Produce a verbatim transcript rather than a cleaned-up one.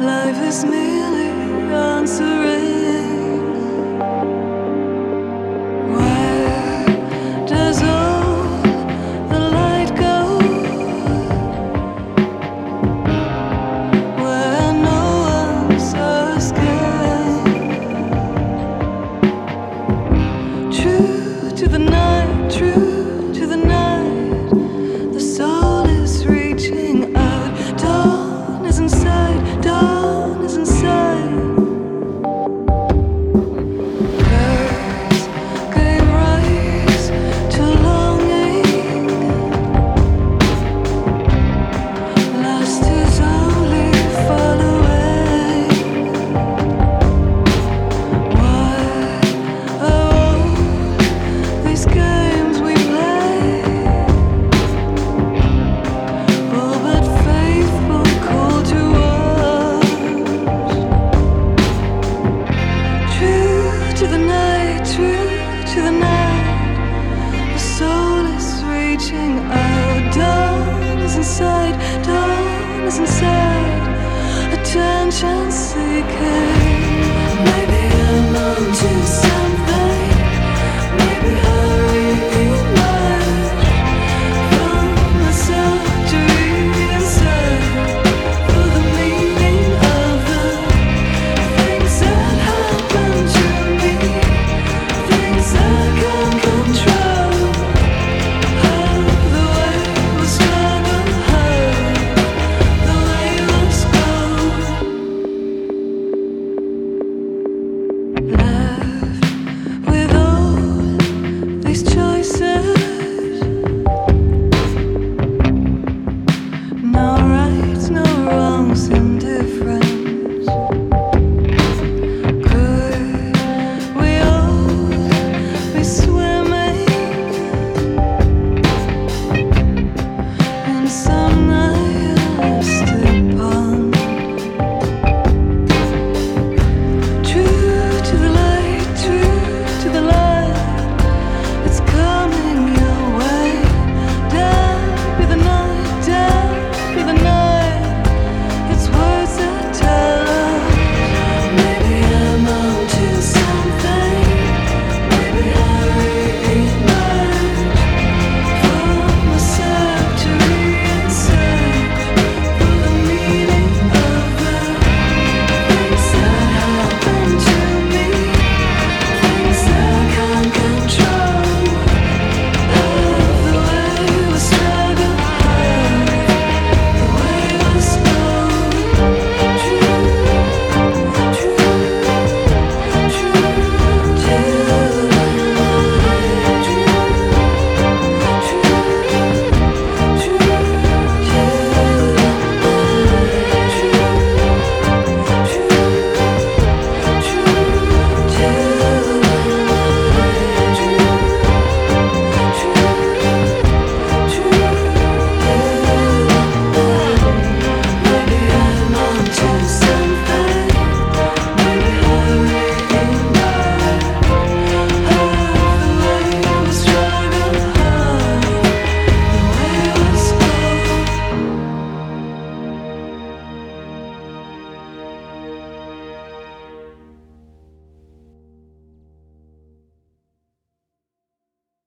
Life is merely answering. Where does all the light go? Where no one's asking. True to the night, true to the night. The soul is reaching out. Dawn is inside, dawn is inside. Birds gave rise to longing. Lust is only following. Why are all these games we play? All but faithful call to arms. True to the night, true to the night. The soul is reaching out. Dawn is inside, dawn is inside. Attention seeking. Maybe I'm on to some.